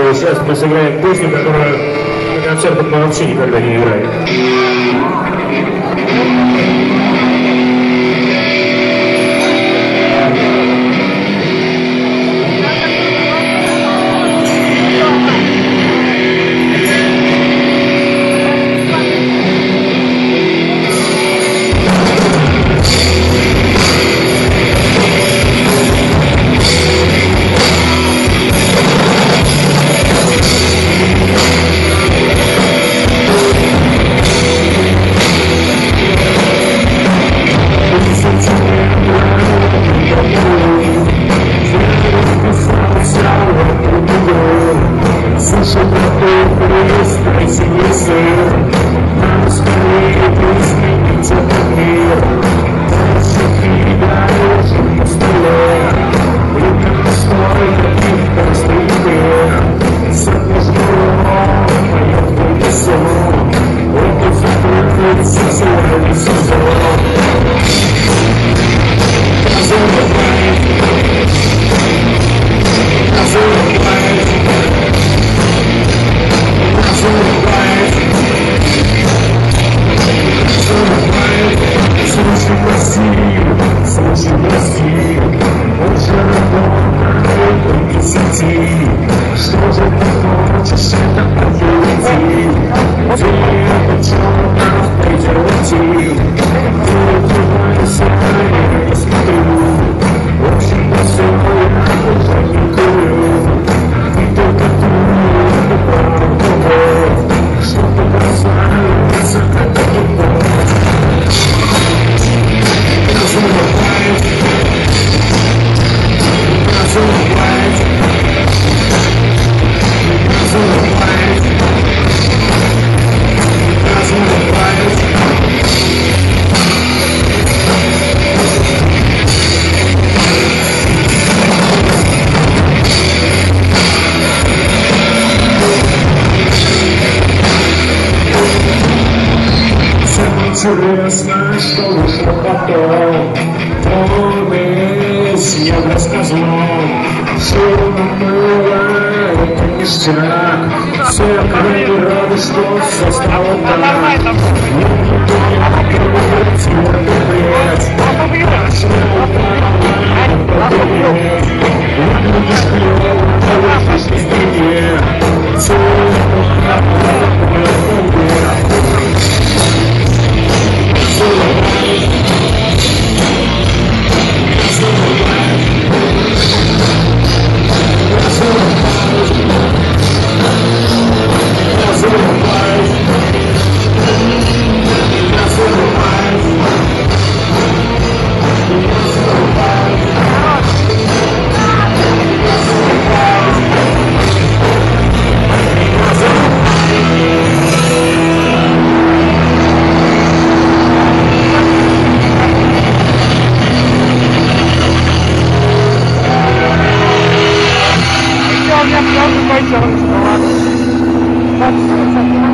сейчас мы сыграем песню, которую на концертах мы вообще никогда не играем. Интересно, что вышло потом. Помнишь, я рассказал, что было это ништяк. Все крайне рады, что все стало так. Никто не может тебя добрать. Выглядишь клёво, положишь в стене. Я пойдем, что ладно.